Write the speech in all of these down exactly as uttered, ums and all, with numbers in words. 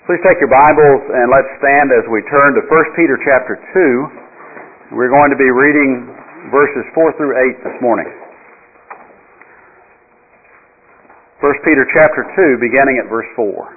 Please take your Bibles and let's stand as we turn to First Peter chapter two. We're going to be reading verses four through eight this morning. First Peter chapter two, beginning at verse four.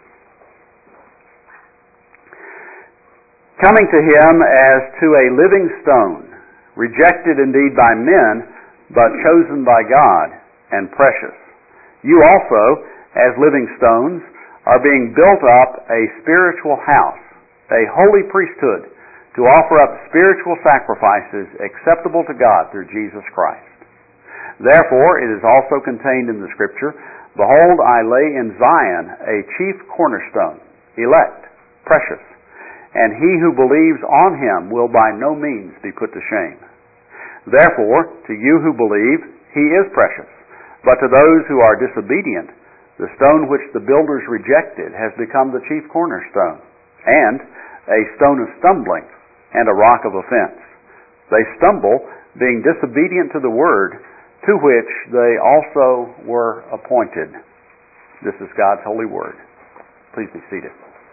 Coming to him as to a living stone, rejected indeed by men, but chosen by God and precious. You also, as living stones, are being built up a spiritual house, a holy priesthood, to offer up spiritual sacrifices acceptable to God through Jesus Christ. Therefore, it is also contained in the Scripture, Behold, I lay in Zion a chief cornerstone, elect, precious, and he who believes on him will by no means be put to shame. Therefore, to you who believe, he is precious, but to those who are disobedient, the stone which the builders rejected has become the chief cornerstone, and a stone of stumbling, and a rock of offense. They stumble, being disobedient to the word, to which they also were appointed. This is God's holy word. Please be seated.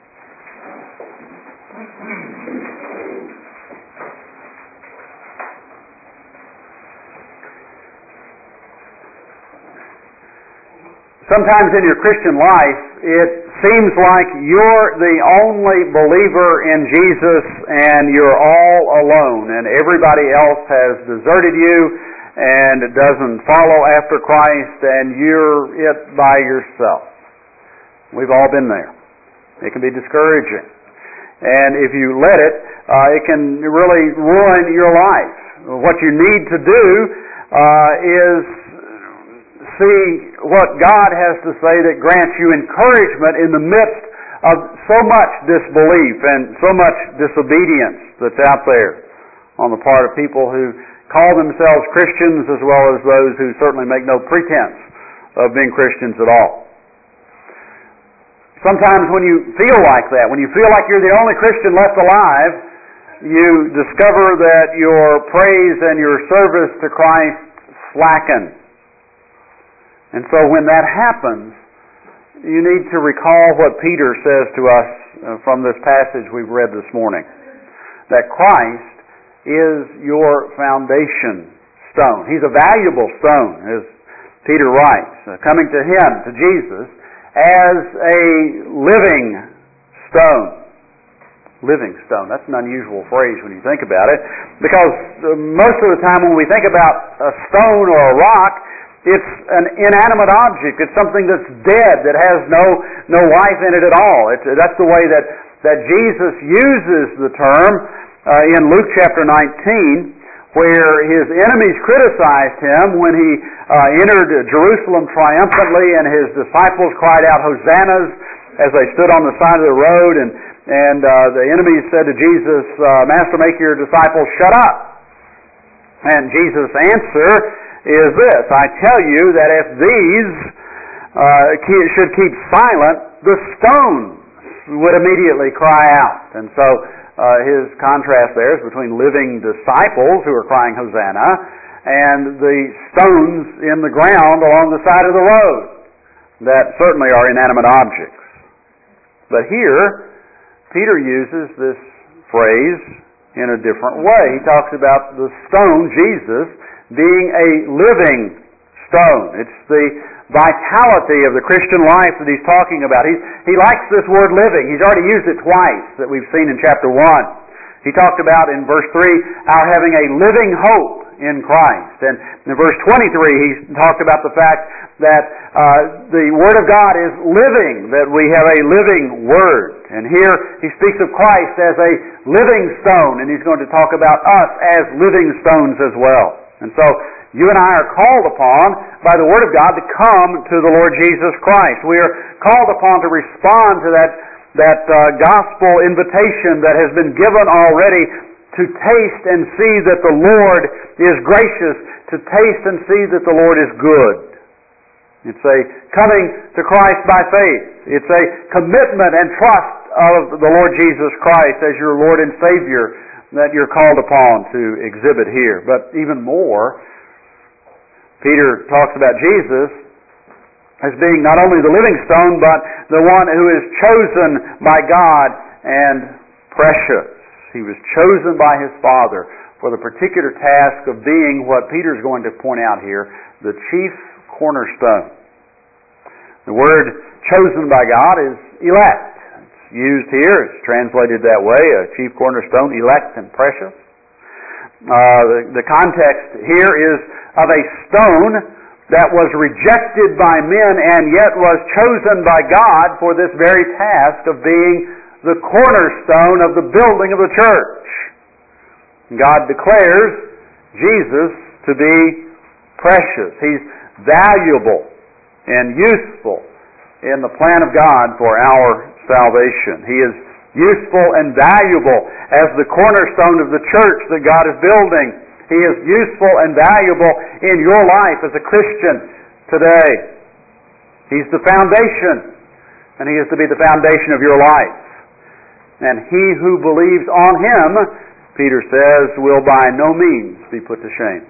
Sometimes in your Christian life, it seems like you're the only believer in Jesus and you're all alone and everybody else has deserted you and doesn't follow after Christ and you're it by yourself. We've all been there. It can be discouraging. And if you let it, uh, it can really ruin your life. What you need to do uh, is see what God has to say that grants you encouragement in the midst of so much disbelief and so much disobedience that's out there on the part of people who call themselves Christians as well as those who certainly make no pretense of being Christians at all. Sometimes when you feel like that, when you feel like you're the only Christian left alive, you discover that your praise and your service to Christ slacken. And so when that happens, you need to recall what Peter says to us from this passage we've read this morning. That Christ is your foundation stone. He's a valuable stone, as Peter writes, coming to him, to Jesus, as a living stone. Living stone. That's an unusual phrase when you think about it, because most of the time when we think about a stone or a rock, it's an inanimate object. It's something that's dead, that has no no life in it at all. It's, that's the way that, that Jesus uses the term uh, in Luke chapter nineteen, where his enemies criticized him when he uh, entered Jerusalem triumphantly and his disciples cried out, Hosannas, as they stood on the side of the road. And, and uh, the enemies said to Jesus, uh, Master, make your disciples shut up. And Jesus' answer is this, I tell you that if these uh, should keep silent, the stones would immediately cry out. And so uh, his contrast there is between living disciples who are crying Hosanna and the stones in the ground along the side of the road that certainly are inanimate objects. But here, Peter uses this phrase in a different way. He talks about the stone, Jesus, being a living stone. It's the vitality of the Christian life that he's talking about. He, he likes this word living. He's already used it twice that we've seen in chapter one. He talked about in verse three our having a living hope in Christ. And in verse twenty-three he talked about the fact that uh, the Word of God is living, that we have a living Word. And here he speaks of Christ as a living stone, and he's going to talk about us as living stones as well. And so, you and I are called upon by the Word of God to come to the Lord Jesus Christ. We are called upon to respond to that, that uh, gospel invitation that has been given already to taste and see that the Lord is gracious, to taste and see that the Lord is good. It's a coming to Christ by faith. It's a commitment and trust of the Lord Jesus Christ as your Lord and Savior that you're called upon to exhibit here. But even more, Peter talks about Jesus as being not only the living stone, but the one who is chosen by God and precious. He was chosen by His Father for the particular task of being what Peter's going to point out here, the chief cornerstone. The word chosen by God is elect. It's used here, it's translated that way, a chief cornerstone, elect and precious. Uh, the, the context here is of a stone that was rejected by men and yet was chosen by God for this very task of being the cornerstone of the building of the church. God declares Jesus to be precious. He's valuable and useful in the plan of God for our salvation. He is useful and valuable as the cornerstone of the church that God is building. He is useful and valuable in your life as a Christian today. He's the foundation, and He is to be the foundation of your life. And he who believes on Him, Peter says, will by no means be put to shame.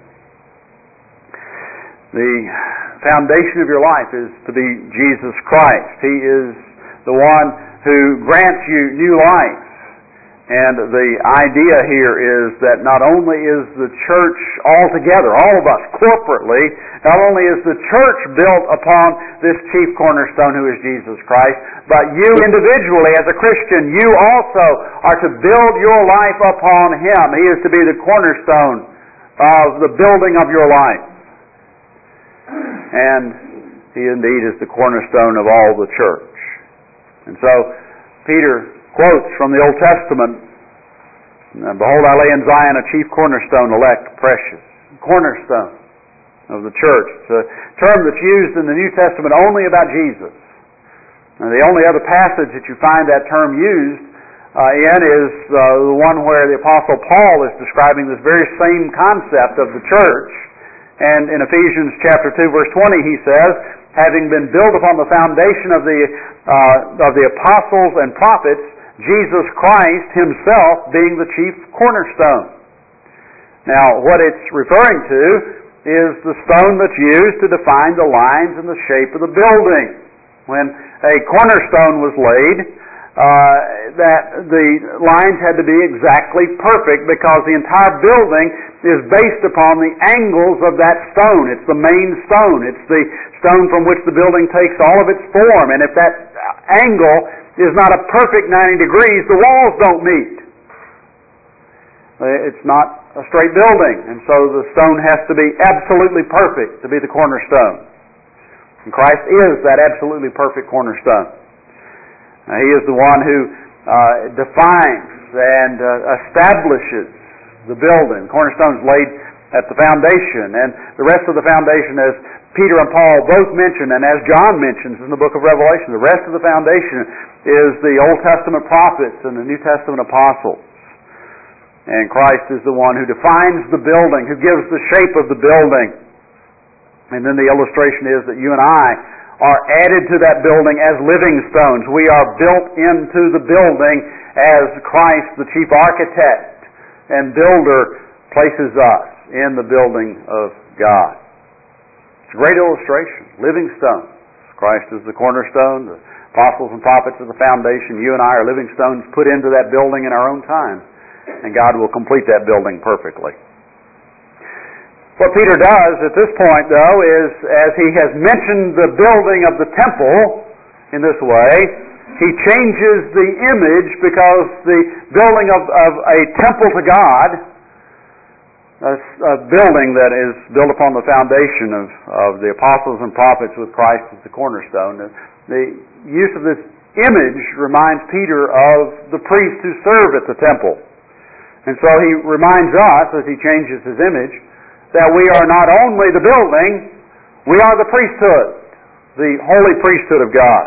The foundation of your life is to be Jesus Christ. He is the one who grants you new life. And the idea here is that not only is the church altogether, all of us corporately, not only is the church built upon this chief cornerstone who is Jesus Christ, but you individually as a Christian, you also are to build your life upon Him. He is to be the cornerstone of the building of your life. And He indeed is the cornerstone of all the church. And so, Peter quotes from the Old Testament, "Behold, I lay in Zion a chief cornerstone, elect, precious." Cornerstone of the church. It's a term that's used in the New Testament only about Jesus. And the only other passage that you find that term used uh, in is uh, the one where the Apostle Paul is describing this very same concept of the church. And in Ephesians chapter two, verse twenty, he says, "Having been built upon the foundation of the uh, of the apostles and prophets, Jesus Christ Himself being the chief cornerstone." Now, what it's referring to is the stone that's used to define the lines and the shape of the building. When a cornerstone was laid, uh, that the lines had to be exactly perfect because the entire building is based upon the angles of that stone. It's the main stone. It's the stone from which the building takes all of its form. And if that angle is not a perfect ninety degrees, the walls don't meet. It's not a straight building, and so the stone has to be absolutely perfect to be the cornerstone. And Christ is that absolutely perfect cornerstone. Now, He is the one who uh, defines and uh, establishes the building. The cornerstone is laid at the foundation, and the rest of the foundation, as Peter and Paul both mention, and as John mentions in the book of Revelation, the rest of the foundation is the Old Testament prophets and the New Testament apostles. And Christ is the one who defines the building, who gives the shape of the building. And then the illustration is that you and I are added to that building as living stones. We are built into the building as Christ, the chief architect and builder, places us in the building of God. It's a great illustration. Living stones. Christ is the cornerstone. The apostles and prophets are the foundation. You and I are living stones put into that building in our own time. And God will complete that building perfectly. What Peter does at this point, though, is as he has mentioned the building of the temple in this way, he changes the image because the building of, of a temple to God, a, a building that is built upon the foundation of, of the apostles and prophets with Christ as the cornerstone, the use of this image reminds Peter of the priests who serve at the temple. And so he reminds us, as he changes his image, that we are not only the building, we are the priesthood, the holy priesthood of God.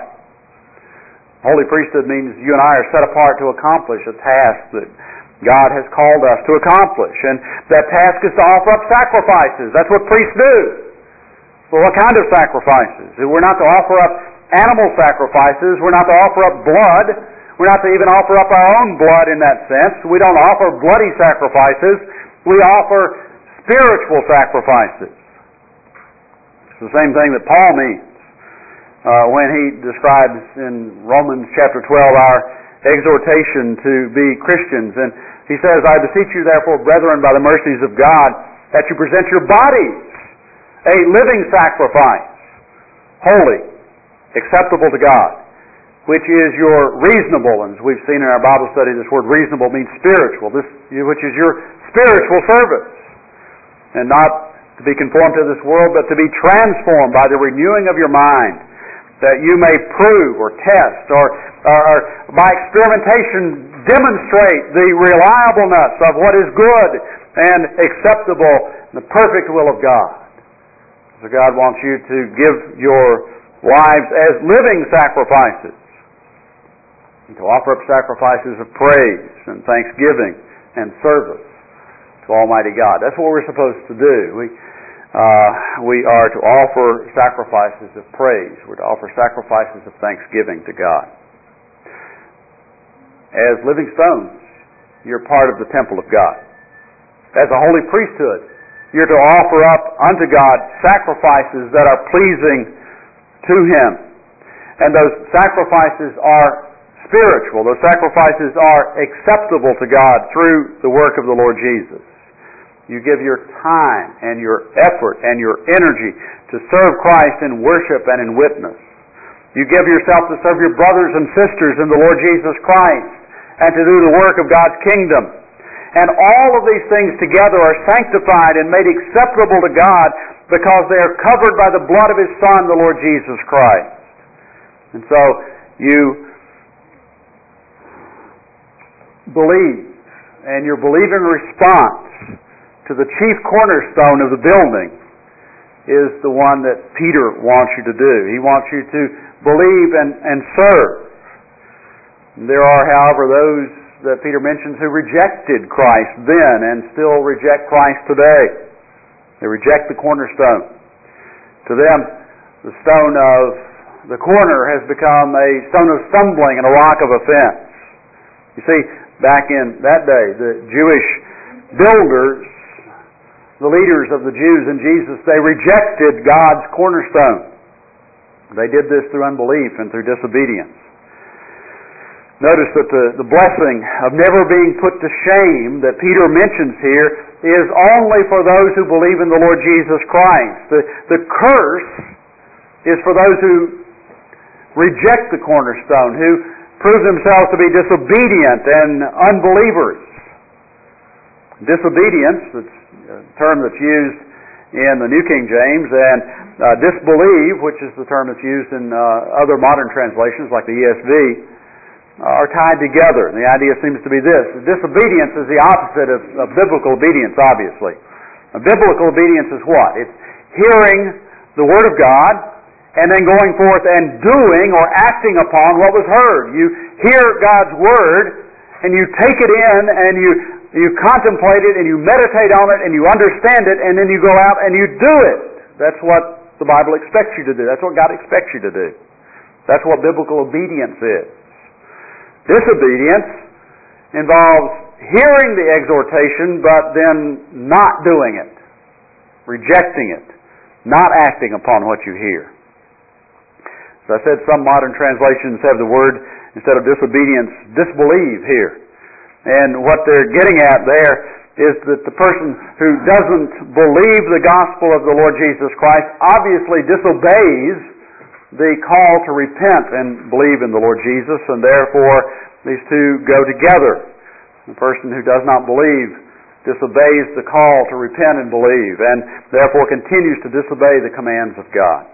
Holy priesthood means you and I are set apart to accomplish a task that God has called us to accomplish. And that task is to offer up sacrifices. That's what priests do. Well, what kind of sacrifices? We're not to offer up animal sacrifices. We're not to offer up blood. We're not to even offer up our own blood in that sense. We don't offer bloody sacrifices. We offer spiritual sacrifices. It's the same thing that Paul means. uh, when he describes in Romans chapter twelve our exhortation to be Christians. And he says, I beseech you therefore, brethren, by the mercies of God, that you present your bodies a living sacrifice, holy, acceptable to God, which is your reasonable, and as we've seen in our Bible study, this word reasonable means spiritual, this, which is your spiritual service. And not to be conformed to this world, but to be transformed by the renewing of your mind, that you may prove or test or, or, or by experimentation demonstrate the reliableness of what is good and acceptable in the perfect will of God. So God wants you to give your lives as living sacrifices, and to offer up sacrifices of praise and thanksgiving and service to Almighty God. That's what we're supposed to do. We uh, we are to offer sacrifices of praise. We're to offer sacrifices of thanksgiving to God. As living stones, you're part of the temple of God. As a holy priesthood, you're to offer up unto God sacrifices that are pleasing to Him. And those sacrifices are spiritual. Those sacrifices are acceptable to God through the work of the Lord Jesus. You give your time and your effort and your energy to serve Christ in worship and in witness. You give yourself to serve your brothers and sisters in the Lord Jesus Christ and to do the work of God's kingdom. And all of these things together are sanctified and made acceptable to God because they are covered by the blood of His Son, the Lord Jesus Christ. And so you believe, and your believing response to the chief cornerstone of the building is the one that Peter wants you to do. He wants you to believe and, and serve. There are, however, those that Peter mentions who rejected Christ then and still reject Christ today. They reject the cornerstone. To them, the stone of the corner has become a stone of stumbling and a rock of offense. You see, back in that day, the Jewish builders, the leaders of the Jews and Jesus, they rejected God's cornerstone. They did this through unbelief and through disobedience. Notice that the, the blessing of never being put to shame that Peter mentions here is only for those who believe in the Lord Jesus Christ. The, the curse is for those who reject the cornerstone, who prove themselves to be disobedient and unbelievers. Disobedience, that's a term that's used in the New King James, and uh, disbelieve, which is the term that's used in uh, other modern translations like the E S V, are tied together. And the idea seems to be this. Disobedience is the opposite of, of biblical obedience, obviously. Now, biblical obedience is what? It's hearing the Word of God and then going forth and doing or acting upon what was heard. You hear God's Word and you take it in and you, you contemplate it and you meditate on it and you understand it, and then you go out and you do it. That's what the Bible expects you to do. That's what God expects you to do. That's what biblical obedience is. Disobedience involves hearing the exhortation but then not doing it, rejecting it, not acting upon what you hear. As I said, some modern translations have the word, instead of disobedience, disbelieve here. And what they're getting at there is that the person who doesn't believe the gospel of the Lord Jesus Christ obviously disobeys the call to repent and believe in the Lord Jesus, and therefore these two go together. The person who does not believe disobeys the call to repent and believe, and therefore continues to disobey the commands of God.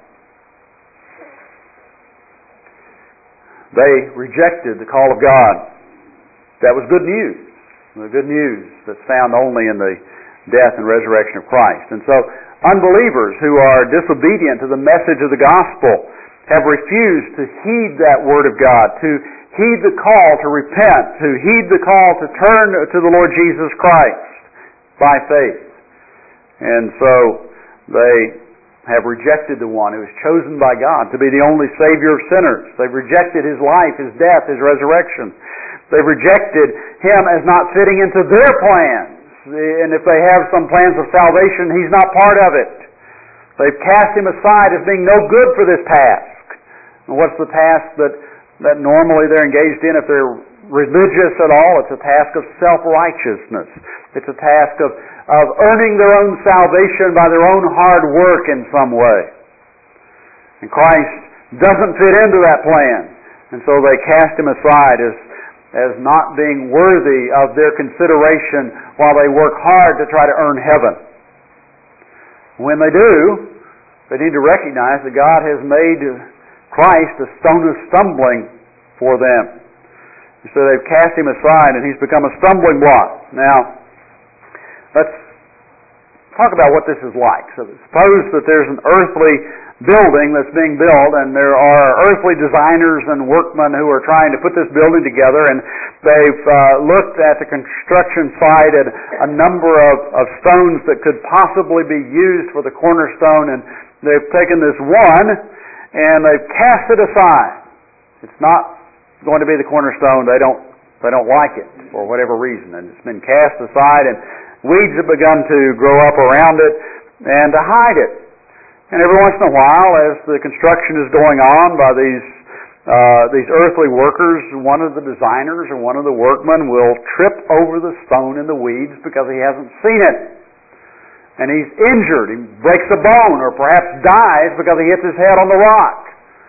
They rejected the call of God. That was good news. The good news that's found only in the death and resurrection of Christ. And so unbelievers who are disobedient to the message of the gospel have refused to heed that word of God, to heed the call to repent, to heed the call to turn to the Lord Jesus Christ by faith. And so they have rejected the one who is chosen by God to be the only Savior of sinners. They've rejected His life, His death, His resurrection. They've rejected Him as not fitting into their plans. And if they have some plans of salvation, He's not part of it. They've cast Him aside as being no good for this task. And what's the task that, that normally they're engaged in if they're religious at all? It's a task of self-righteousness. It's a task of, of earning their own salvation by their own hard work in some way. And Christ doesn't fit into that plan. And so they cast Him aside as, as not being worthy of their consideration while they work hard to try to earn heaven. When they do, they need to recognize that God has made Christ a stone of stumbling for them. So they've cast Him aside and He's become a stumbling block. Now, let's talk about what this is like. So suppose that there's an earthly building that's being built, and there are earthly designers and workmen who are trying to put this building together, and they've uh, looked at the construction site at a number of, of stones that could possibly be used for the cornerstone, and they've taken this one and they've cast it aside. It's not going to be the cornerstone. They don't they don't like it for whatever reason, and it's been cast aside, and weeds have begun to grow up around it and to hide it. And every once in a while, as the construction is going on by these uh, these earthly workers, one of the designers or one of the workmen will trip over the stone in the weeds because he hasn't seen it. And he's injured. He breaks a bone or perhaps dies because he hits his head on the rock.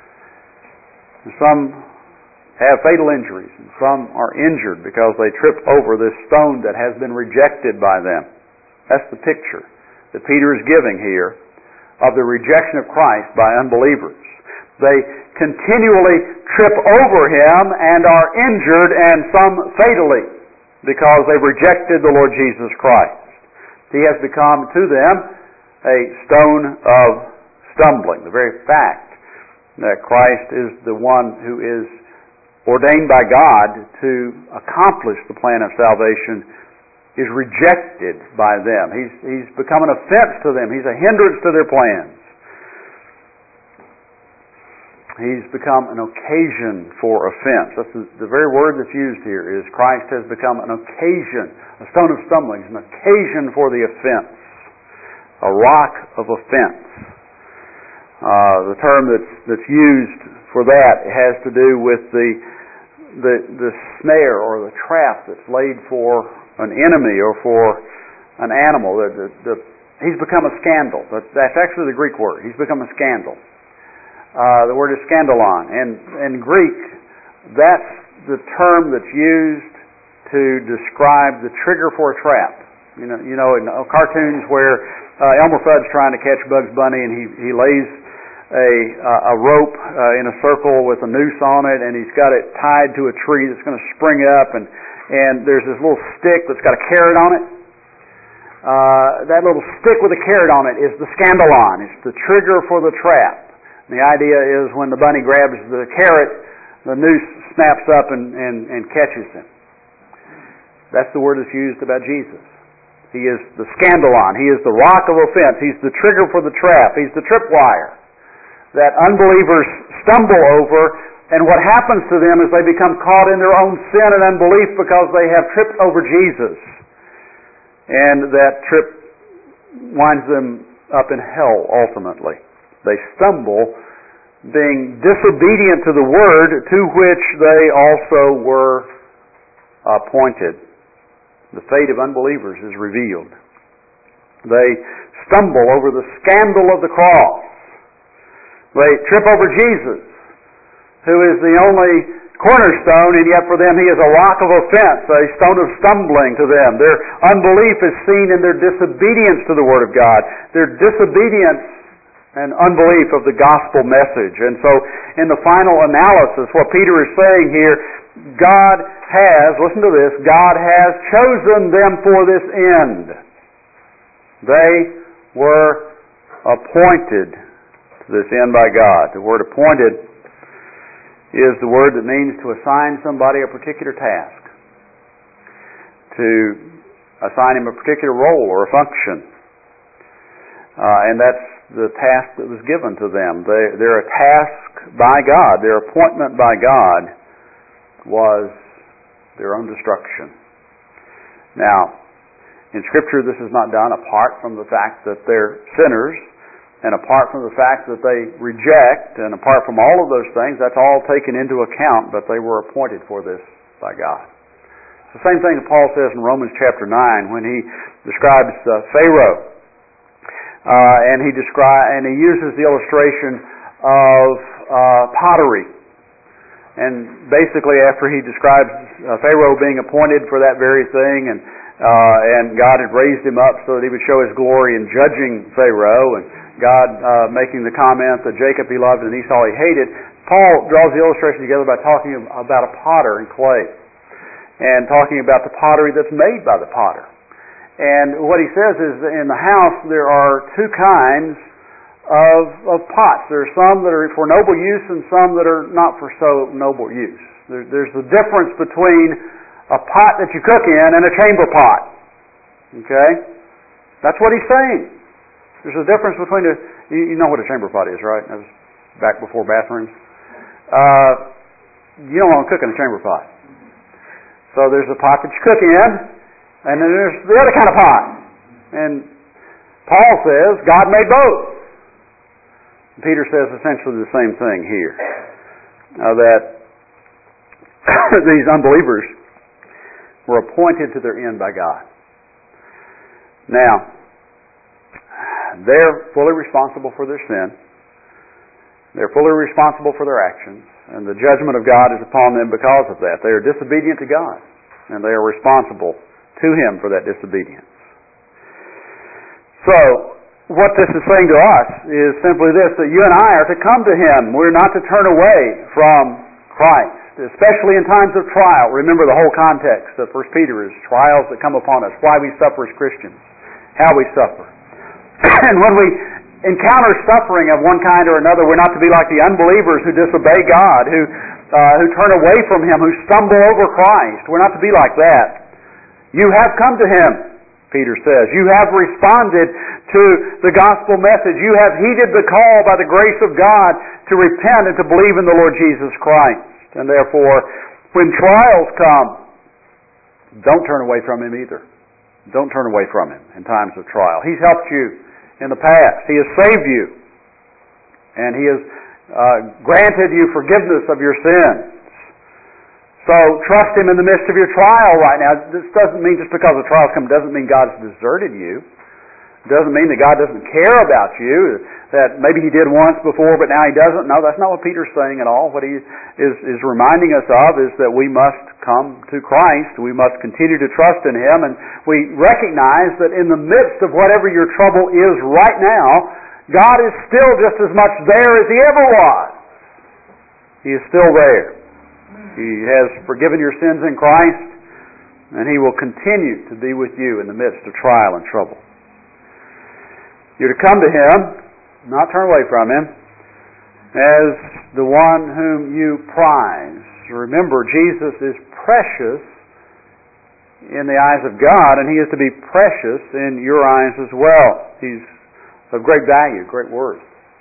And some have fatal injuries, and some are injured because they trip over this stone that has been rejected by them. That's the picture that Peter is giving here of the rejection of Christ by unbelievers. They continually trip over Him and are injured, and some fatally, because they've rejected the Lord Jesus Christ. He has become to them a stone of stumbling. The very fact that Christ is the one who is ordained by God to accomplish the plan of salvation is rejected by them. He's, he's become an offense to them. He's a hindrance to their plans. He's become an occasion for offense. That's the, the very word that's used here is Christ has become an occasion, a stone of stumbling, an occasion for the offense, a rock of offense. Uh, the term that's, that's used for that has to do with the, the, the snare or the trap that's laid for an enemy or for an animal. The, the, the, he's become a scandal. That, that's actually the Greek word. He's become a scandal. Uh, the word is scandalon. And in Greek, that's the term that's used to describe the trigger for a trap. You know, you know in cartoons where uh, Elmer Fudd's trying to catch Bugs Bunny, and he, he lays a, uh, a rope uh, in a circle with a noose on it, and he's got it tied to a tree that's going to spring up, and And there's this little stick that's got a carrot on it. Uh, that little stick with a carrot on it is the scandalon. It's the trigger for the trap. And the idea is when the bunny grabs the carrot, the noose snaps up and, and, and catches him. That's the word that's used about Jesus. He is the scandalon. He is the rock of offense. He's the trigger for the trap. He's the tripwire that unbelievers stumble over. And what happens to them is they become caught in their own sin and unbelief because they have tripped over Jesus. And that trip winds them up in hell ultimately. They stumble being disobedient to the Word to which they also were appointed. The fate of unbelievers is revealed. They stumble over the scandal of the cross. They trip over Jesus, who is the only cornerstone, and yet for them He is a rock of offense, a stone of stumbling to them. Their unbelief is seen in their disobedience to the Word of God, their disobedience and unbelief of the gospel message. And so in the final analysis, what Peter is saying here, God has, listen to this, God has chosen them for this end. They were appointed to this end by God. The word appointed is the word that means to assign somebody a particular task, to assign him a particular role or a function. Uh, and that's the task that was given to them. They, they're a task by God. Their appointment by God was their own destruction. Now, in Scripture this is not done apart from the fact that they're sinners And apart from the fact that they reject, and apart from all of those things, that's all taken into account, but they were appointed for this by God. It's the same thing that Paul says in Romans chapter nine when he describes uh, Pharaoh. Uh, and he descri- and he uses the illustration of uh, pottery. And basically after he describes uh, Pharaoh being appointed for that very thing, and uh, and God had raised him up so that he would show his glory in judging Pharaoh, and God uh, making the comment that Jacob he loved and Esau he hated, Paul draws the illustration together by talking about a potter and clay, and talking about the pottery that's made by the potter. And what he says is that in the house there are two kinds of, of pots. There are some that are for noble use and some that are not for so noble use. There, there's the difference between a pot that you cook in and a chamber pot. Okay? That's what he's saying. There's a difference between a, you, you know what a chamber pot is, right? That was back before bathrooms. Uh, you don't want to cook in a chamber pot. So there's a pot that you cook in, and then there's the other kind of pot. And Paul says God made both. Peter says essentially the same thing here. Uh, that these unbelievers were appointed to their end by God. Now, they're fully responsible for their sin. They're fully responsible for their actions. And the judgment of God is upon them because of that. They are disobedient to God. And they are responsible to Him for that disobedience. So, what this is saying to us is simply this, that you and I are to come to Him. We're not to turn away from Christ, especially in times of trial. Remember the whole context of First Peter is trials that come upon us, why we suffer as Christians, how we suffer. And when we encounter suffering of one kind or another, we're not to be like the unbelievers who disobey God, who uh, who turn away from Him, who stumble over Christ. We're not to be like that. You have come to Him, Peter says. You have responded to the gospel message. You have heeded the call by the grace of God to repent and to believe in the Lord Jesus Christ. And therefore, when trials come, don't turn away from Him either. Don't turn away from Him in times of trial. He's helped you in the past. He has saved you. And He has uh, granted you forgiveness of your sins. So trust Him in the midst of your trial right now. This doesn't mean just because the trials come, doesn't mean God has deserted you. It doesn't mean that God doesn't care about you, that maybe He did once before but now He doesn't. No, that's not what Peter's saying at all. What he is, is reminding us of is that we must come to Christ. We must continue to trust in Him, and we recognize that in the midst of whatever your trouble is right now, God is still just as much there as He ever was. He is still there. He has forgiven your sins in Christ, and He will continue to be with you in the midst of trial and trouble. You're to come to Him, not turn away from Him, as the one whom you prize. Remember, Jesus is precious in the eyes of God, and He is to be precious in your eyes as well. He's of great value, great worth.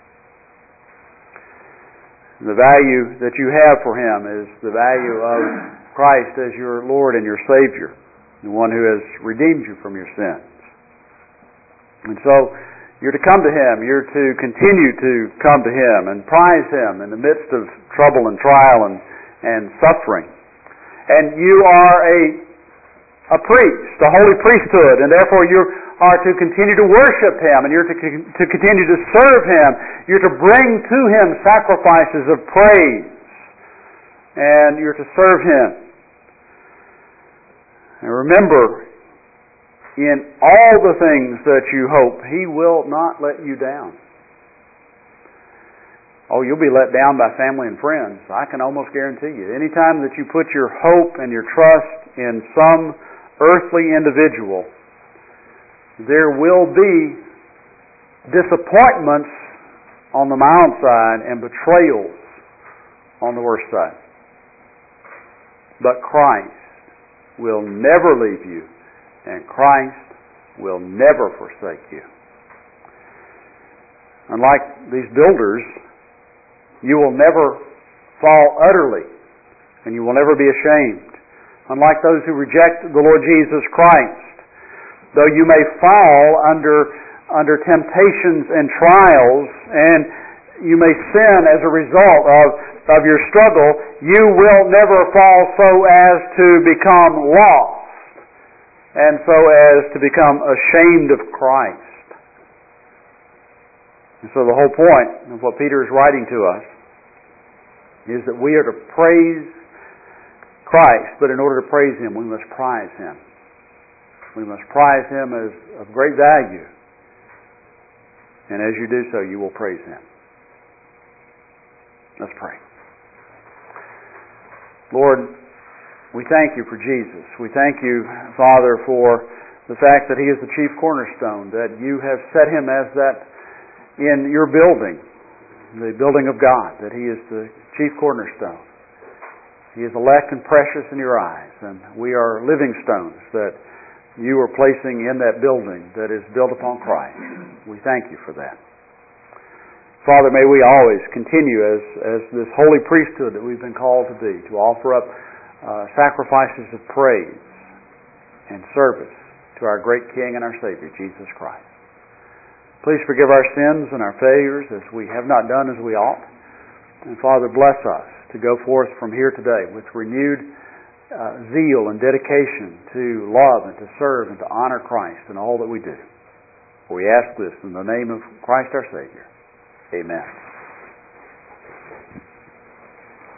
The value that you have for Him is the value of Christ as your Lord and your Savior, the one who has redeemed you from your sins. And so, you're to come to Him. You're to continue to come to Him and prize Him in the midst of trouble and trial and, and suffering. And you are a, a priest, a holy priesthood, and therefore you are to continue to worship Him, and you're to, to continue to serve Him. You're to bring to Him sacrifices of praise, and you're to serve Him. And remember, in all the things that you hope, He will not let you down. Oh, you'll be let down by family and friends. I can almost guarantee you. Anytime that you put your hope and your trust in some earthly individual, there will be disappointments on the mild side and betrayals on the worst side. But Christ will never leave you, and Christ will never forsake you. Unlike these builders, you will never fall utterly, and you will never be ashamed. Unlike those who reject the Lord Jesus Christ, though you may fall under under temptations and trials, and you may sin as a result of, of your struggle, you will never fall so as to become lost and so as to become ashamed of Christ. And so the whole point of what Peter is writing to us is that we are to praise Christ, but in order to praise Him, we must prize Him. We must prize Him as of great value. And as you do so, you will praise Him. Let's pray. Lord, we thank You for Jesus. We thank You, Father, for the fact that He is the chief cornerstone, that You have set Him as that in Your building, the building of God, that He is the chief cornerstone. He is elect and precious in Your eyes, and we are living stones that You are placing in that building that is built upon Christ. We thank You for that. Father, may we always continue as, as this holy priesthood that we've been called to be, to offer up uh, sacrifices of praise and service to our great King and our Savior, Jesus Christ. Please forgive our sins and our failures as we have not done as we ought. And Father, bless us to go forth from here today with renewed uh, zeal and dedication to love and to serve and to honor Christ in all that we do. We ask this in the name of Christ our Savior. Amen.